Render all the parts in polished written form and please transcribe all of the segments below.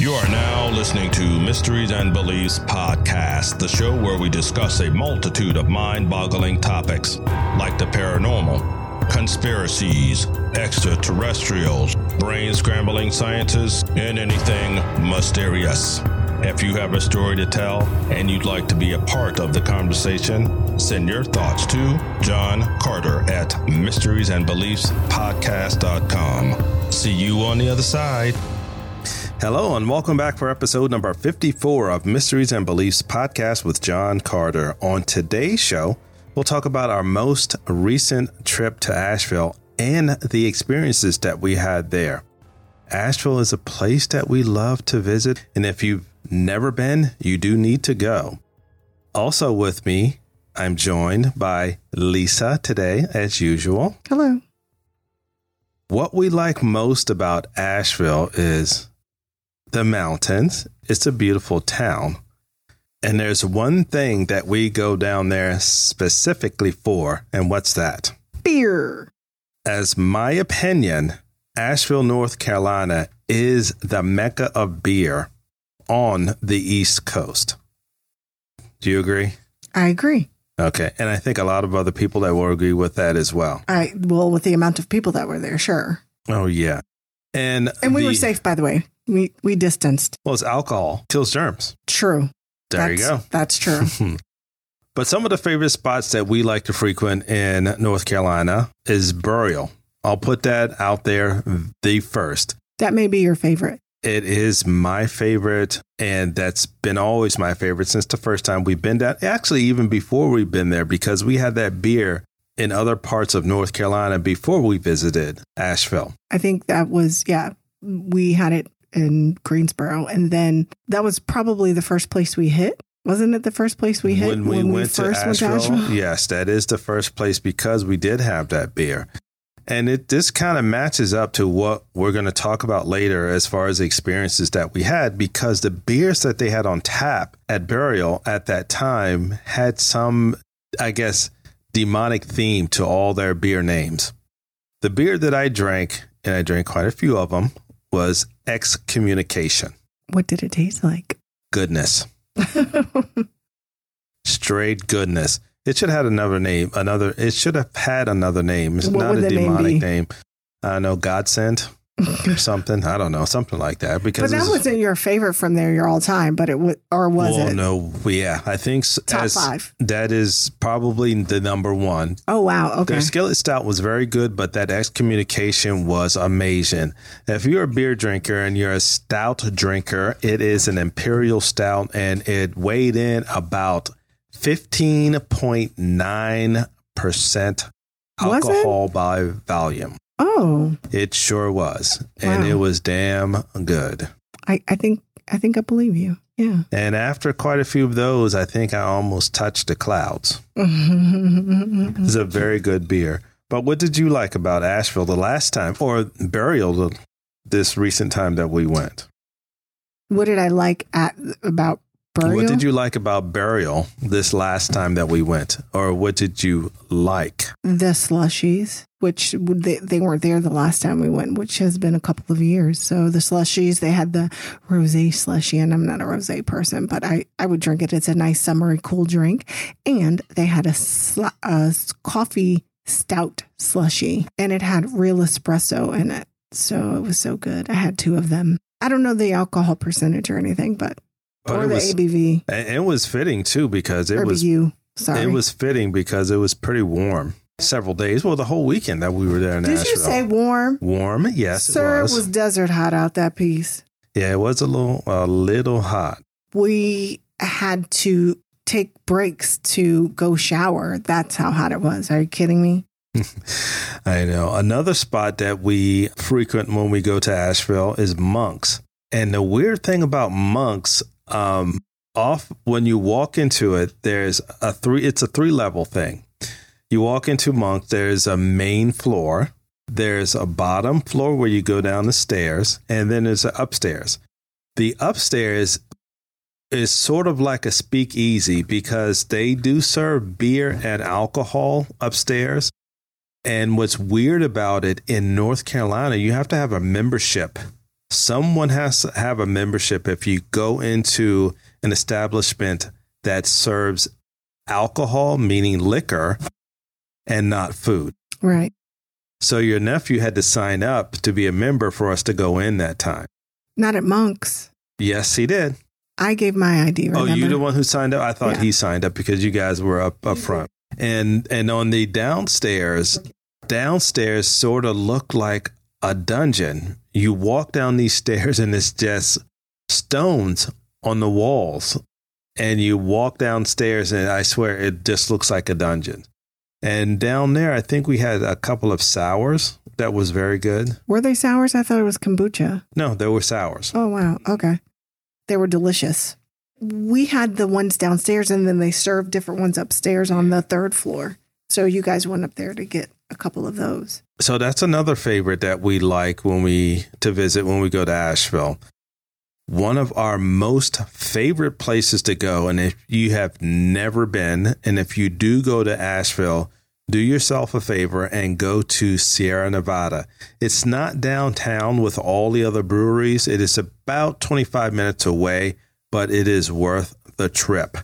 You are now listening to Mysteries and Beliefs Podcast, the show where we discuss a multitude of mind-boggling topics like the paranormal, conspiracies, extraterrestrials, brain-scrambling sciences, and anything mysterious. If you have a story to tell and you'd like to be a part of the conversation, send your thoughts to John Carter at mysteriesandbeliefspodcast.com. See you on the other side. Hello and welcome back for episode number 54 of Mysteries and Beliefs Podcast with John Carter. On today's show, we'll talk about our most recent trip to Asheville and the experiences that we had there. Asheville is a place that we love to visit, and if you've never been, you do need to go. Also with me, I'm joined by Lisa today, as usual. Hello. What we like most about Asheville is the mountains. It's a beautiful town. And there's one thing that we go down there specifically for, and what's that? Beer. As my opinion, Asheville, North Carolina is the mecca of beer on the East Coast. Do you agree? I agree. Okay. And I think a lot of other people that will agree with that as well. Well, with the amount of people that were there, sure. Oh, yeah. And we were safe, by the way. We distanced. Well, it's alcohol. Kills germs. True. There you go. That's true. But some of the favorite spots that we like to frequent in North Carolina is Burial. I'll put that out there the first. That may be your favorite. It is my favorite, and that's been always my favorite since the first time we've been there. Actually, even before we've been there, because we had that beer in other parts of North Carolina before we visited Asheville. I think that was, we had it in Greensboro, and then that was probably the first place we hit. Wasn't it the first place we hit when we went to Asheville? Yes, that is the first place because we did have that beer. And this kind of matches up to what we're going to talk about later as far as the experiences that we had, because the beers that they had on tap at Burial at that time had some, I guess, demonic theme to all their beer names. The beer that I drank, and I drank quite a few of them, was Excommunication. What did it taste like? Goodness. Straight goodness. It should have had another name. It should have had another name. It's not a demonic name. I know, Godsend or something. I don't know, something like that. Because but that wasn't your favorite from there your all time, but it was, or was it? No, yeah, I think top 5. That is probably the number one. Oh wow, okay. Their Skillet Stout was very good, but that Excommunication was amazing. If you're a beer drinker and you're a stout drinker, it is an imperial stout, and it weighed in about 15.9% alcohol by volume. Oh, it sure was. And It was damn good. I think I believe you. Yeah. And after quite a few of those, I think I almost touched the clouds. It's a very good beer. But what did you like about Asheville the last time, or Burial this recent time that we went? What did I like about Burial? What did you like about Burial this last time that we went? Or what did you like? The slushies, which they weren't there the last time we went, which has been a couple of years. So the slushies, they had the rosé slushie, and I'm not a rosé person, but I would drink it. It's a nice summery cool drink. And they had a coffee stout slushie, and it had real espresso in it. So it was so good. I had 2 of them. I don't know the alcohol percentage or anything, but or the ABV. It was fitting too, because it was fitting because it was pretty warm. Several days, well, the whole weekend that we were there in Asheville. Did you say warm? Warm, yes, sir. It was desert hot out that piece. Yeah, it was a little hot. We had to take breaks to go shower. That's how hot it was. Are you kidding me? I know. Another spot that we frequent when we go to Asheville is Monk's. And the weird thing about Monk's, when you walk into it, it's a 3-level thing. You walk into Monk's, there's a main floor, there's a bottom floor where you go down the stairs, and then there's an upstairs. The upstairs is sort of like a speakeasy because they do serve beer and alcohol upstairs. And what's weird about it, in North Carolina, you have to have a membership someone has to have a membership if you go into an establishment that serves alcohol, meaning liquor, and not food. Right. So your nephew had to sign up to be a member for us to go in that time. Not at Monk's. Yes, he did. I gave my ID. Remember? Oh, you the one who signed up? I thought Yeah. he signed up because you guys were up front. And on the downstairs sort of looked like a dungeon. You walk down these stairs and it's just stones on the walls. And you walk downstairs and I swear it just looks like a dungeon. And down there, I think we had a couple of sours that was very good. Were they sours? I thought it was kombucha. No, they were sours. Oh, wow. Okay. They were delicious. We had the ones downstairs and then they served different ones upstairs on the third floor. So you guys went up there to get a couple of those. So that's another favorite that we like to visit when we go to Asheville. One of our most favorite places to go, and if you have never been, and if you do go to Asheville, do yourself a favor and go to Sierra Nevada. It's not downtown with all the other breweries. It is about 25 minutes away, but it is worth the trip.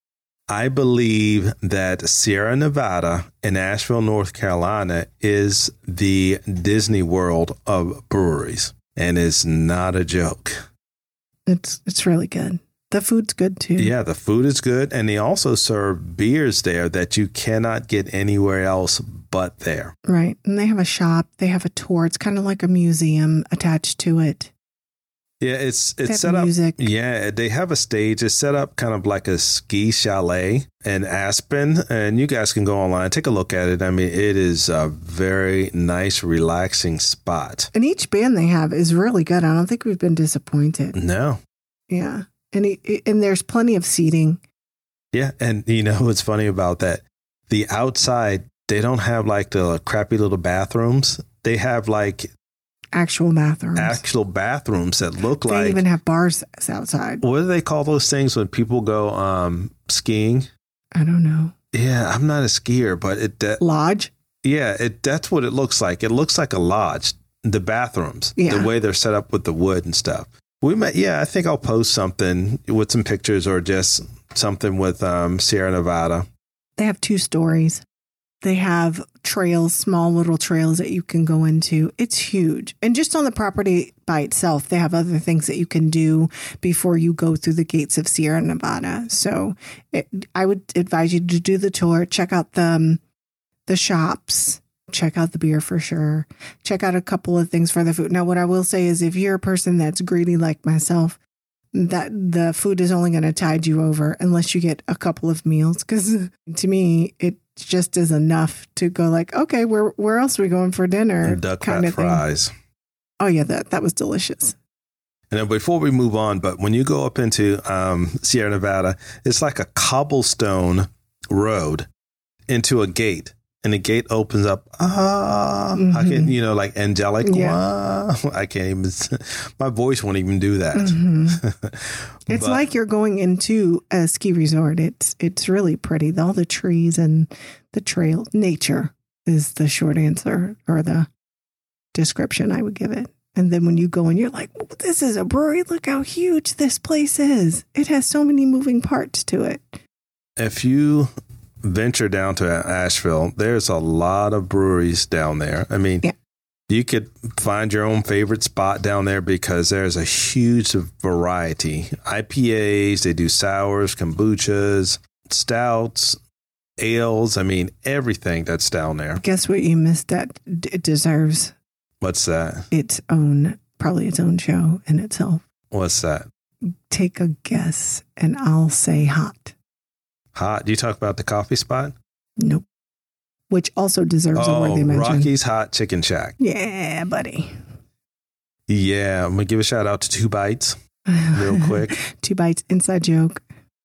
I believe that Sierra Nevada in Asheville, North Carolina is the Disney World of breweries, and it's not a joke. It's really good. The food's good too. Yeah, the food is good. And they also serve beers there that you cannot get anywhere else but there. Right. And they have a shop. They have a tour. It's kind of like a museum attached to it. Yeah, it's They have set up. music. Yeah, they have a stage. It's set up kind of like a ski chalet in Aspen. And you guys can go online, take a look at it. I mean, it is a very nice, relaxing spot. And each band they have is really good. I don't think we've been disappointed. No. Yeah. And there's plenty of seating. Yeah. And you know what's funny about that? The outside, they don't have like the crappy little bathrooms. They have like Actual bathrooms. actual bathrooms that look They like, even have bars outside. what do they call those things when people go skiing? I don't know. Yeah, I'm not a skier, but Lodge? that's what it looks like. It looks like a lodge. The bathrooms, Yeah. the way they're set up with the wood and stuff. I think I'll post something with some pictures or just something with Sierra Nevada. They have 2 stories. They have trails, small little trails that you can go into. It's huge. And just on the property by itself, they have other things that you can do before you go through the gates of Sierra Nevada. So I would advise you to do the tour, check out the shops, check out the beer for sure, check out a couple of things for the food. Now, what I will say is if you're a person that's greedy like myself, that the food is only going to tide you over unless you get a couple of meals. Because to me, it just is enough to go like, okay, where else are we going for dinner? And duck kind fat of thing. fries. Oh yeah, that was delicious. And then before we move on, but when you go up into Sierra Nevada, it's like a cobblestone road into a gate. And the gate opens up. I can, like angelic. Yeah. I can't even, my voice won't even do that. It's like you're going into a ski resort. It's really pretty. All the trees and the trail. Nature is the short answer or the description I would give it. And then when you go and you're like, oh, this is a brewery. Look how huge this place is. It has so many moving parts to it. If you venture down to Asheville, there's a lot of breweries down there. I mean, You could find your own favorite spot down there because there's a huge variety. IPAs, they do sours, kombuchas, stouts, ales. I mean, everything that's down there. Guess what you missed that it deserves What's that? probably its own show in itself. What's that? Take a guess and I'll say hot. Hot? Do you talk about the coffee spot? Nope. Which also deserves a worthy mention. Rocky's Hot Chicken Shack. Yeah, buddy. Yeah, I'm going to give a shout out to 2 Bites real quick. 2 Bites, inside joke.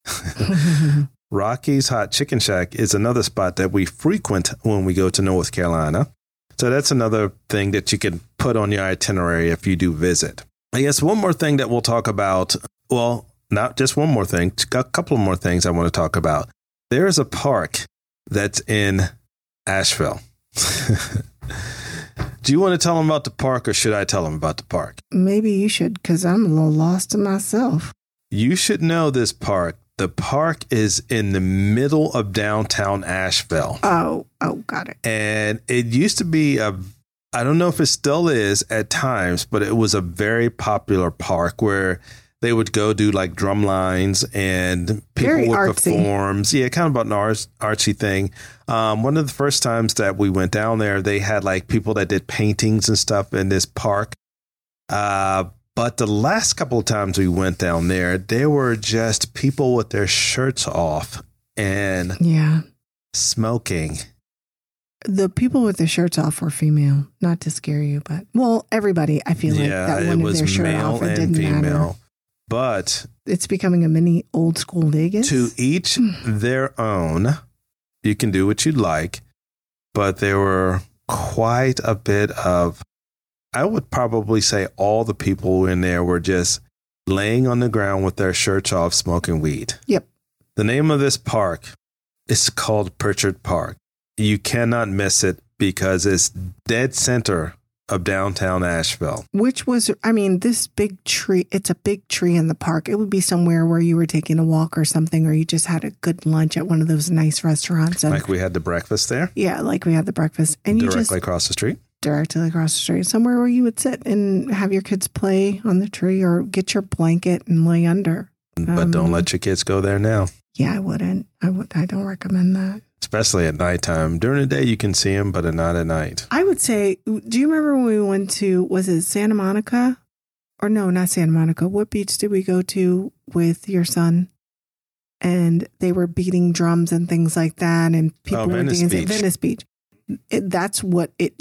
Rocky's Hot Chicken Shack is another spot that we frequent when we go to North Carolina. So that's another thing that you can put on your itinerary if you do visit. I guess one more thing that we'll talk about. Well, not just one more thing, a couple of more things I want to talk about. There is a park that's in Asheville. Do you want to tell them about the park or should I tell them about the park? Maybe you should, because I'm a little lost in myself. You should know this park. The park is in the middle of downtown Asheville. Oh, got it. And it used to be I don't know if it still is at times, but it was a very popular park where they would go do like drum lines and people Very would artsy. perform. Yeah, kind of about an artsy thing. One of the first times that we went down there, they had like people that did paintings and stuff in this park. But the last couple of times we went down there were just people with their shirts off and smoking. The people with their shirts off were female, not to scare you, but everybody, I feel like that wanted their shirt off. It didn't matter. But it's becoming a mini old school Vegas. To each their own. You can do what you'd like, but there were quite a bit of, I would probably say all the people in there were just laying on the ground with their shirts off, smoking weed. Yep. The name of this park is called Pritchard Park. You cannot miss it because it's dead center of downtown Asheville. Which was, this big tree, it's a big tree in the park. It would be somewhere where you were taking a walk or something, or you just had a good lunch at one of those nice restaurants. And, like we had the breakfast there? Yeah, like we had the breakfast. And directly across the street? Directly across the street. Somewhere where you would sit and have your kids play on the tree or get your blanket and lay under. But don't let your kids go there now. Yeah, I wouldn't. I don't recommend that. Especially at nighttime. During the day, you can see them, but not at night. I would say, do you remember when we went to, was it Santa Monica? Or no, not Santa Monica. What beach did we go to with your son? And they were beating drums and things like that. And people were dancing. Venice Beach. That's what it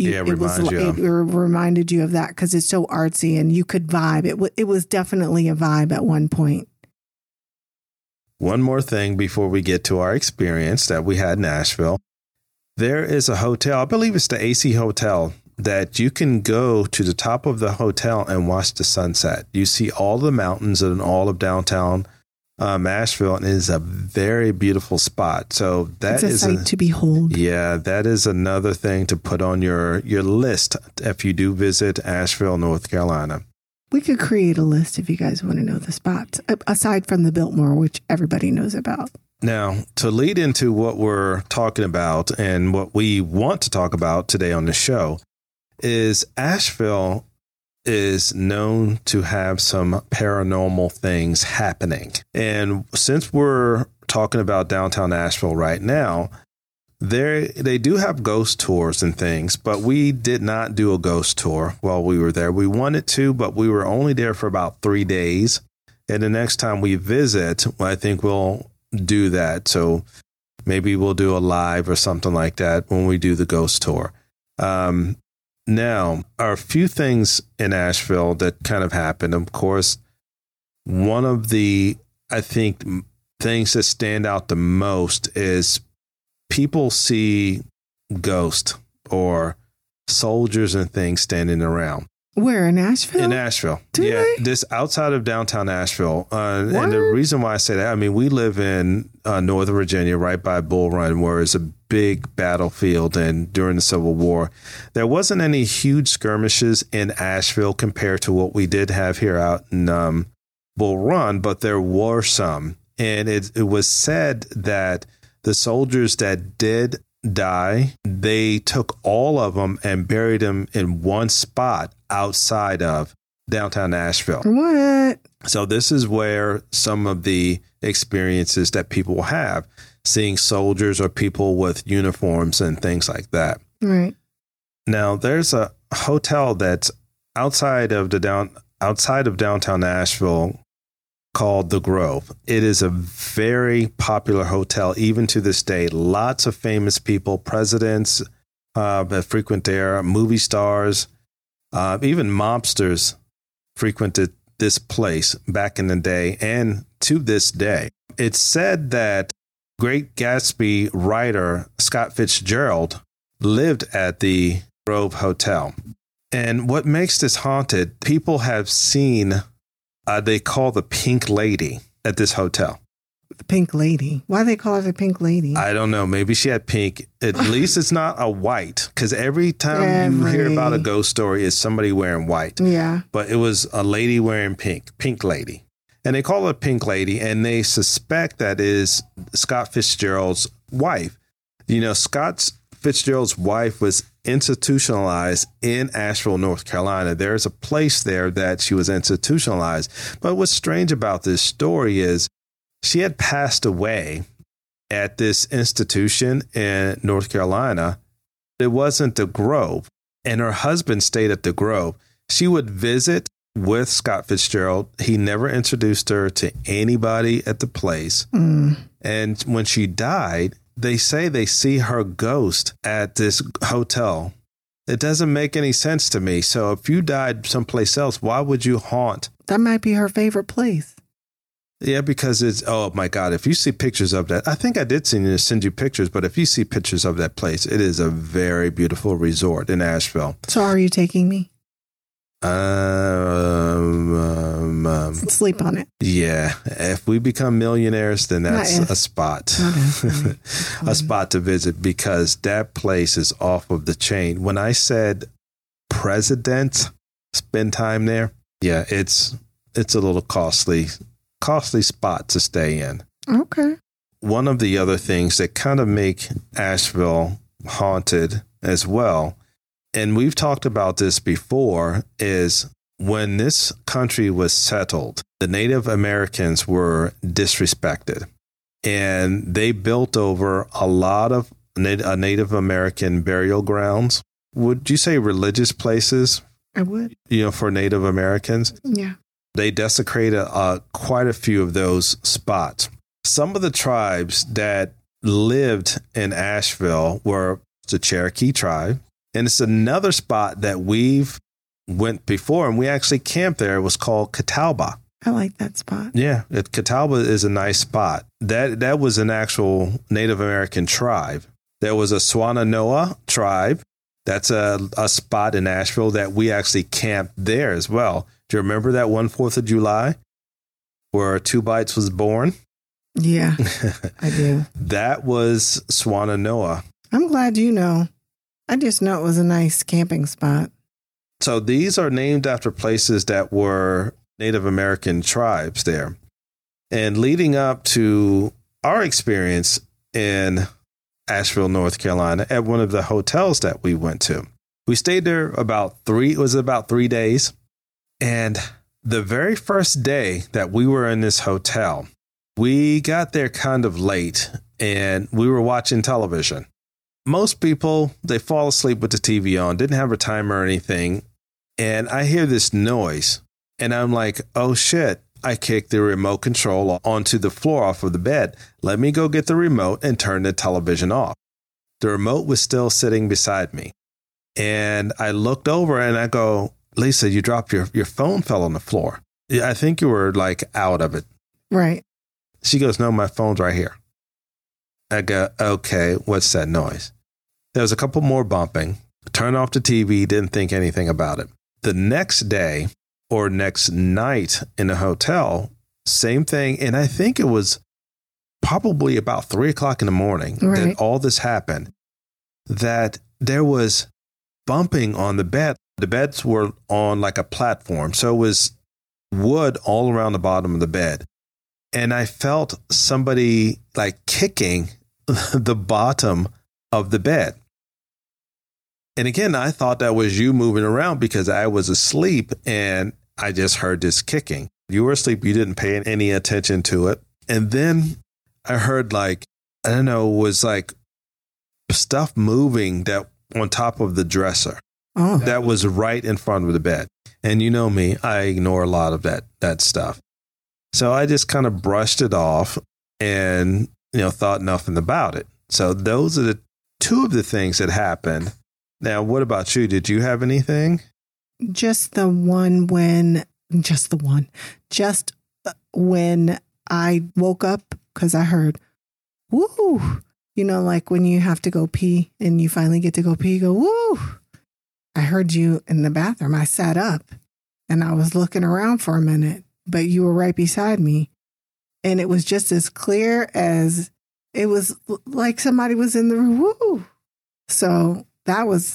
reminded you of that because it's so artsy and you could vibe. It was definitely a vibe at one point. One more thing before we get to our experience that we had in Nashville. There is a hotel, I believe it's the AC Hotel, that you can go to the top of the hotel and watch the sunset. You see all the mountains and all of downtown Asheville, and it is a very beautiful spot. So that is a sight to behold. Yeah, that is another thing to put on your list if you do visit Asheville, North Carolina. We could create a list if you guys want to know the spots, aside from the Biltmore, which everybody knows about. Now, to lead into what we're talking about and what we want to talk about today on the show is Asheville is known to have some paranormal things happening. And since we're talking about downtown Asheville right now, they do have ghost tours and things, but we did not do a ghost tour while we were there. We wanted to, but we were only there for about 3 days. And the next time we visit, I think we'll do that. So maybe we'll do a live or something like that when we do the ghost tour. Now, are a few things in Asheville that kind of happened. Of course, one of the, I think, things that stand out the most is people see ghosts or soldiers and things standing around. Where, in Asheville? In Asheville. Do they? This outside of downtown Asheville. And the reason why I say that, we live in Northern Virginia, right by Bull Run, where it's a big battlefield. And during the Civil War, there wasn't any huge skirmishes in Asheville compared to what we did have here out in Bull Run, but there were some. And it was said that the soldiers that did die, they took all of them and buried them in one spot outside of downtown Asheville. What? So this is where some of the experiences that people have, seeing soldiers or people with uniforms and things like that. Right. Now, there's a hotel that's outside of downtown Asheville called The Grove. It is a very popular hotel, even to this day. Lots of famous people, presidents that frequent there, movie stars, even mobsters frequented this place back in the day and to this day. It's said that Great Gatsby writer Scott Fitzgerald lived at the Grove Hotel. And what makes this haunted, people have seen they call the Pink Lady at this hotel. The Pink Lady. Why they call her the Pink Lady? I don't know. Maybe she had pink. At least it's not a white, because every time you hear about a ghost story, it's somebody wearing white. Yeah. But it was a lady wearing pink lady. And they call her Pink Lady, and they suspect that is Scott Fitzgerald's wife. You know, Scott Fitzgerald's wife was institutionalized in Asheville, North Carolina. There's a place there that she was institutionalized. But what's strange about this story is she had passed away at this institution in North Carolina. It wasn't the Grove, and her husband stayed at the Grove. She would visit with Scott Fitzgerald. He never introduced her to anybody at the place. And when she died, they say they see her ghost at this hotel. It doesn't make any sense to me. So if you died someplace else, why would you haunt? That might be her favorite place. Yeah, because it's, oh my God, if you see pictures of that, I think I did send you pictures, but if you see pictures of that place, it is a very beautiful resort in Asheville. So are you taking me? Sleep on it. Yeah. If we become millionaires, then that's a spot. A spot to visit, because that place is off of the chain. When I said president spend time there, yeah, it's a little costly spot to stay in. Okay. One of the other things that kind of make Asheville haunted as well, and we've talked about this before, is when this country was settled, the Native Americans were disrespected, and they built over a lot of Native American burial grounds. Would you say religious places? I would. You know, for Native Americans? Yeah. They desecrated quite a few of those spots. Some of the tribes that lived in Asheville were the Cherokee tribe. And it's another spot that we've went before, and we actually camped there. It was called Catawba. I like that spot. Yeah, Catawba is a nice spot. That was an actual Native American tribe. There was a Swannanoa tribe. That's a spot in Asheville that we actually camped there as well. Do you remember that one 4th of July where Two Bites was born? Yeah, I do. That was Swannanoa. I'm glad you know. I just know it was a nice camping spot. So these are named after places that were Native American tribes there. And leading up to our experience in Asheville, North Carolina, at one of the hotels that we went to, we stayed there about 3 days. And the very first day that we were in this hotel, we got there kind of late and we were watching television. Most people, they fall asleep with the TV on, didn't have a timer or anything. And I hear this noise and I'm like, oh shit, I kicked the remote control onto the floor off of the bed. Let me go get the remote and turn the television off. The remote was still sitting beside me. And I looked over and I go, Lisa, you dropped your phone fell on the floor. Yeah, I think you were like out of it. Right. She goes, no, my phone's right here. I go, okay, what's that noise? There was a couple more bumping. Turned off the TV, didn't think anything about it. The next day or next night in the hotel, same thing. And I think it was probably about 3:00 in the morning that all this happened, that there was bumping on the bed. The beds were on like a platform. So it was wood all around the bottom of the bed. And I felt somebody like kicking the bottom of the bed. And again, I thought that was you moving around because I was asleep and I just heard this kicking. You were asleep. You didn't pay any attention to it. And then I heard like, I don't know, was like stuff moving that on top of the dresser. Oh. That was right in front of the bed. And you know me, I ignore a lot of that stuff. So I just kind of brushed it off and, thought nothing about it. So those are the two of the things that happened. Now, what about you? Did you have anything? Just when I woke up, because I heard, woo, like when you have to go pee and you finally get to go pee, you go, woo. I heard you in the bathroom. I sat up and I was looking around for a minute, but you were right beside me. and it was just as clear as it was like somebody was in the room. Woo! So that was,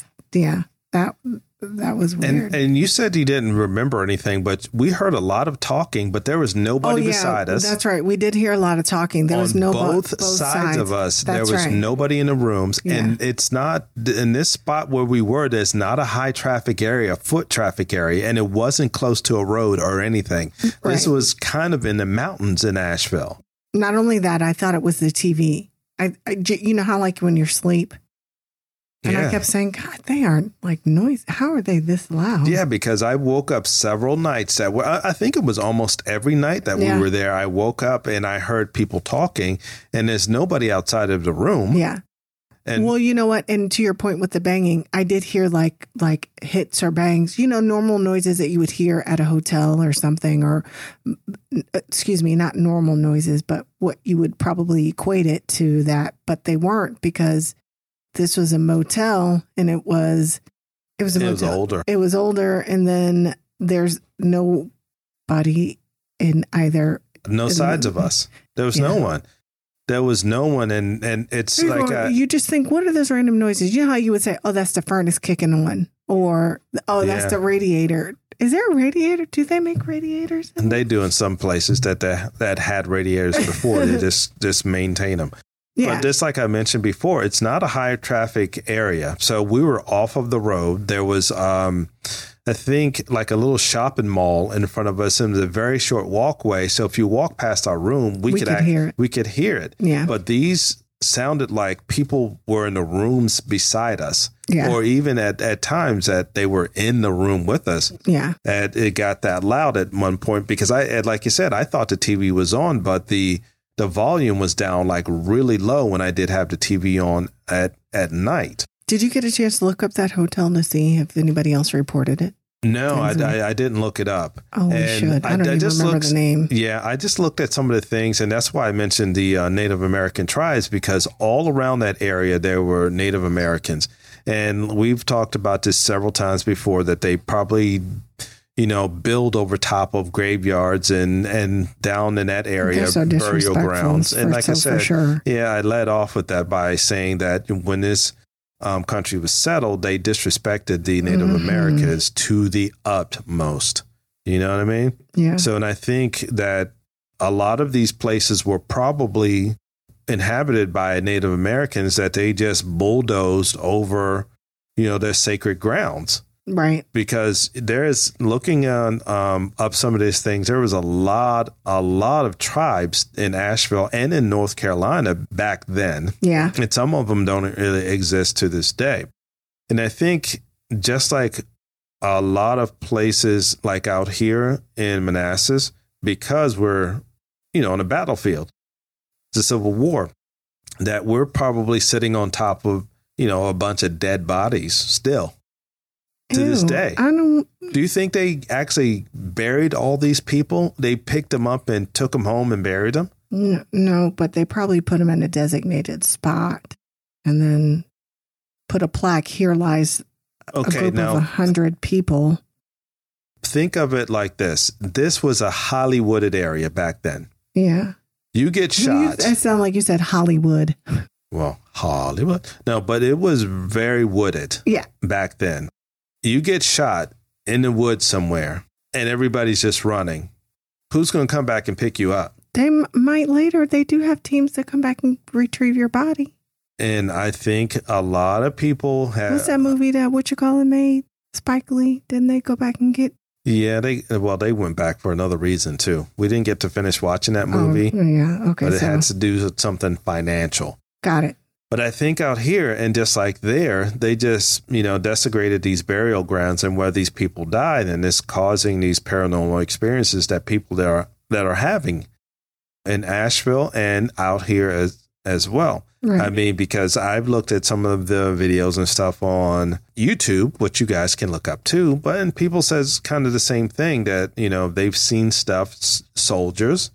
that was weird. And you said you didn't remember anything, but we heard a lot of talking, but there was nobody beside us. That's right. We did hear a lot of talking. There was no both sides of us. That's there was nobody in the rooms. Yeah. And it's not in this spot where we were. There's not a high traffic area, foot traffic area, and it wasn't close to a road or anything. Right. This was kind of in the mountains in Asheville. Not only that, I thought it was the TV. You know how like when you're asleep? And I kept saying, God, they aren't like noise. How are they this loud? Yeah, because I woke up several nights I think it was almost every night that we were there. I woke up and I heard people talking and there's nobody outside of the room. Yeah. And well, you know what? And to your point with the banging, I did hear like hits or bangs, normal noises that you would hear at a hotel or something, or excuse me, not normal noises, but what you would probably equate it to that. But they weren't, because this was a motel, and it was a motel. It was older. It was older, and then there's nobody in either. No sides of us. There was no one. There was no one, and it's like you just think, what are those random noises? You know how you would say, "Oh, that's the furnace kicking on," or "Oh, that's the radiator." Is there a radiator? Do they make radiators? And they do in some places that had radiators before. They just maintain them. Yeah. But just like I mentioned before, it's not a high traffic area. So we were off of the road. There was, I think, like a little shopping mall in front of us, and it was a very short walkway. So if you walk past our room, we could hear it. Yeah. But these sounded like people were in the rooms beside us. Yeah. Or even at times that they were in the room with us. Yeah. And it got that loud at one point because like you said, I thought the TV was on, but the volume was down like really low when I did have the TV on at night. Did you get a chance to look up that hotel to see if anybody else reported it? No, I didn't look it up. Oh, we should. I don't even remember the name. Yeah, I just looked at some of the things, and that's why I mentioned the Native American tribes, because all around that area there were Native Americans. And we've talked about this several times before, that they probably build over top of graveyards and down in that area, so burial grounds. And like I said, sure. I led off with that by saying that when this country was settled, they disrespected the Native Americans to the utmost. You know what I mean? Yeah. So, and I think that a lot of these places were probably inhabited by Native Americans that they just bulldozed over, their sacred grounds. Right. Because looking on up some of these things, there was a lot of tribes in Asheville and in North Carolina back then. Yeah. And some of them don't really exist to this day. And I think just like a lot of places like out here in Manassas, because we're, on a battlefield, it's a civil war, that we're probably sitting on top of, a bunch of dead bodies still. To this day. Do you think they actually buried all these people? They picked them up and took them home and buried them? No, but they probably put them in a designated spot and then put a plaque. Here lies a group of 100 people. Think of it like this. This was a highly wooded area back then. Yeah. You get shot. That sounded like you said Hollywood. Well, Hollywood. No, but it was very wooded. Yeah. Back then. You get shot in the woods somewhere and everybody's just running. Who's going to come back and pick you up? They might later. They do have teams that come back and retrieve your body. And I think a lot of people have. What's that movie that made? Spike Lee? Didn't they go back and get? Yeah, they went back for another reason too. We didn't get to finish watching that movie. Oh, yeah, okay. But it had to do with something financial. Got it. But I think out here and just like there, they just, desecrated these burial grounds, and where these people died, and it's causing these paranormal experiences that people that are having in Asheville and out here as well. Right. I mean, because I've looked at some of the videos and stuff on YouTube, which you guys can look up too, and people says kind of the same thing, that, they've seen stuff, soldiers,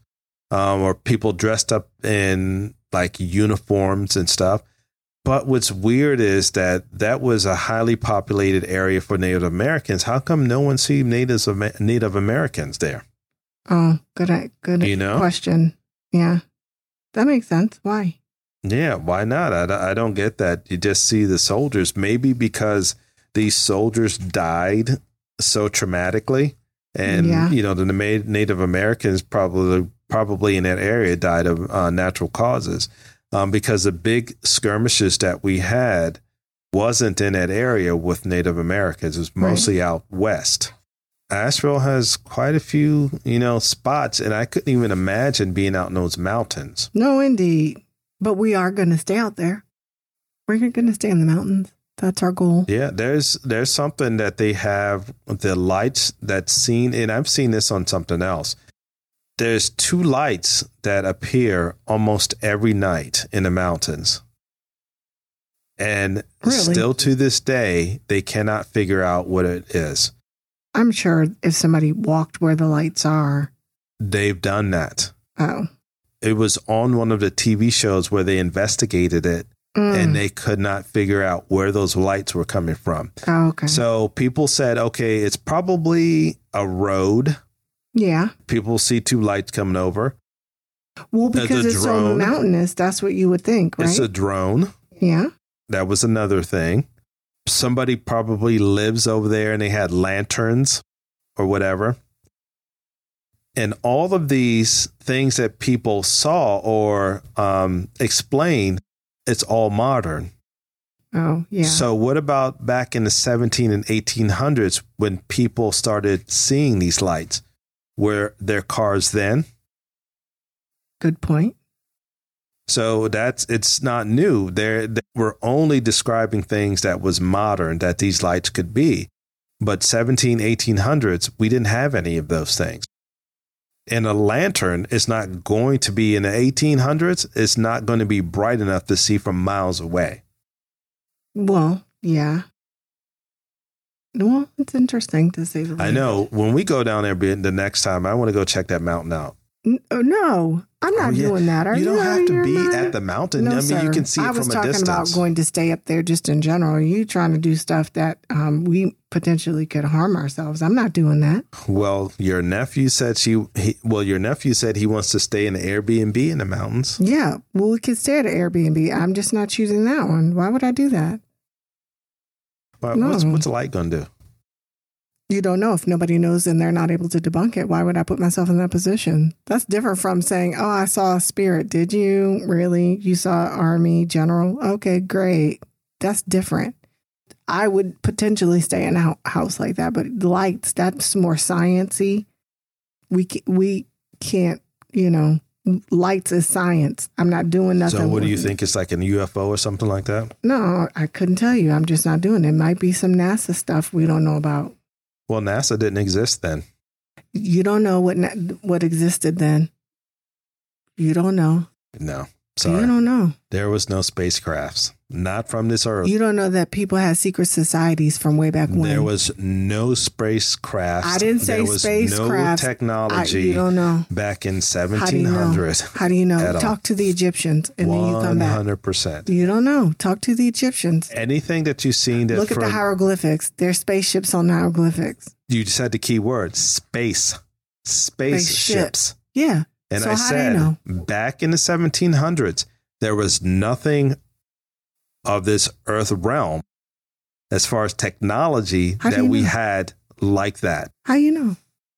or people dressed up in like uniforms and stuff. But what's weird is that was a highly populated area for Native Americans. How come no one sees Native Americans there? Oh, good question. Yeah. That makes sense. Why? Yeah, why not? I don't get that. You just see the soldiers, maybe because these soldiers died so traumatically. And, the Native Americans probably in that area died of natural causes because the big skirmishes that we had wasn't in that area with Native Americans. It was mostly out west. Asheville has quite a few, spots, and I couldn't even imagine being out in those mountains. No, indeed. But we are going to stay out there. We're going to stay in the mountains. That's our goal. Yeah, there's something that they have, the lights that's seen, and I've seen this on something else. There's 2 lights that appear almost every night in the mountains. And still to this day, they cannot figure out what it is. I'm sure if somebody walked where the lights are. They've done that. Oh. It was on one of the TV shows where they investigated it and they could not figure out where those lights were coming from. Oh, okay. So people said, okay, it's probably a road. Yeah. People see 2 lights coming over. Well, because it's so mountainous, that's what you would think, right? It's a drone. Yeah. That was another thing. Somebody probably lives over there and they had lanterns or whatever. And all of these things that people saw or explained, it's all modern. Oh, yeah. So what about back in the 17 and 1800s when people started seeing these lights? Were there cars then? Good point. So it's not new. They were only describing things that was modern that these lights could be. But 1800s, we didn't have any of those things. And a lantern is not going to be in the 1800s. It's not going to be bright enough to see from miles away. Well, yeah. Well, it's interesting to say the least. I know. When we go down there the next time, I want to go check that mountain out. No, I'm not doing that. You don't have to be at the mountain. No, I mean, you can see it from a distance. I was talking about going to stay up there just in general. Are you trying to do stuff that we potentially could harm ourselves? I'm not doing that. Well, your nephew said he wants to stay in an Airbnb in the mountains. Yeah, well, we could stay at an Airbnb. I'm just not choosing that one. Why would I do that? Well, no. What's the light going to do? You don't know. If nobody knows and they're not able to debunk it, why would I put myself in that position? That's different from saying, oh, I saw a spirit. Did you really? You saw an army general? Okay, great. That's different. I would potentially stay in a house like that, but lights, that's more science-y. We can't, lights is science. I'm not doing nothing. So what do you think? It's like a UFO or something like that? No, I couldn't tell you. I'm just not doing it. It might be some NASA stuff we don't know about. Well, NASA didn't exist then. You don't know what existed then. You don't know. No, sorry. You don't know. There was no spacecrafts. Not from this earth. You don't know that people had secret societies from way back when. There was no spacecraft. I didn't say spacecraft. There was no technology you don't know. Back in 1700. How do you know? Talk to the Egyptians and then you come back. 100%. You don't know. Talk to the Egyptians. Anything that you've seen. Look at the hieroglyphics. There's spaceships on the hieroglyphics. You just had the key word, space. Spaceships. Yeah. And so I said, back in the 1700s, there was nothing of this earth realm as far as technology that we had like that. How you know?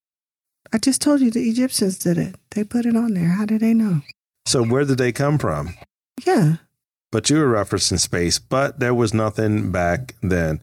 I just told you the Egyptians did it. They put it on there. How did they know? So where did they come from? Yeah. But you were referencing space, but there was nothing back then.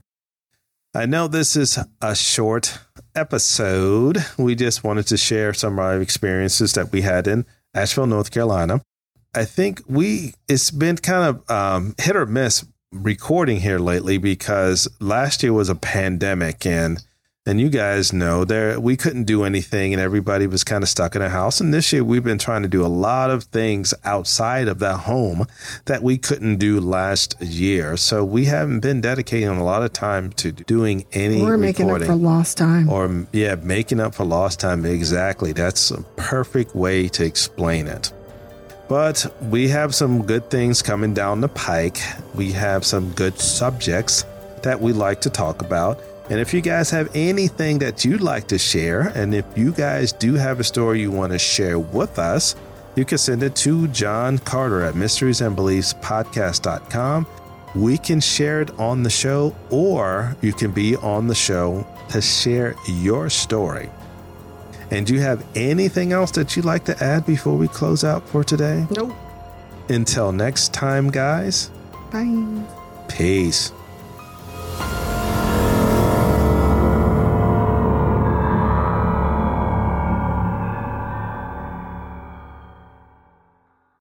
I know this is a short episode. We just wanted to share some of our experiences that we had in Asheville, North Carolina. I think it's been kind of hit or miss recording here lately because last year was a pandemic and you guys know we couldn't do anything and everybody was kind of stuck in a house. And this year we've been trying to do a lot of things outside of that home that we couldn't do last year. So we haven't been dedicating a lot of time to doing any We're making recording. up for lost time. Making up for lost time. Exactly. That's a perfect way to explain it. But we have some good things coming down the pike. We have some good subjects that we like to talk about. And if you guys have anything that you'd like to share, and if you guys do have a story you want to share with us, you can send it to John Carter at mysteriesandbeliefspodcast.com. We can share it on the show, or you can be on the show to share your story. And do you have anything else that you'd like to add before we close out for today? Nope. Until next time, guys. Bye. Peace.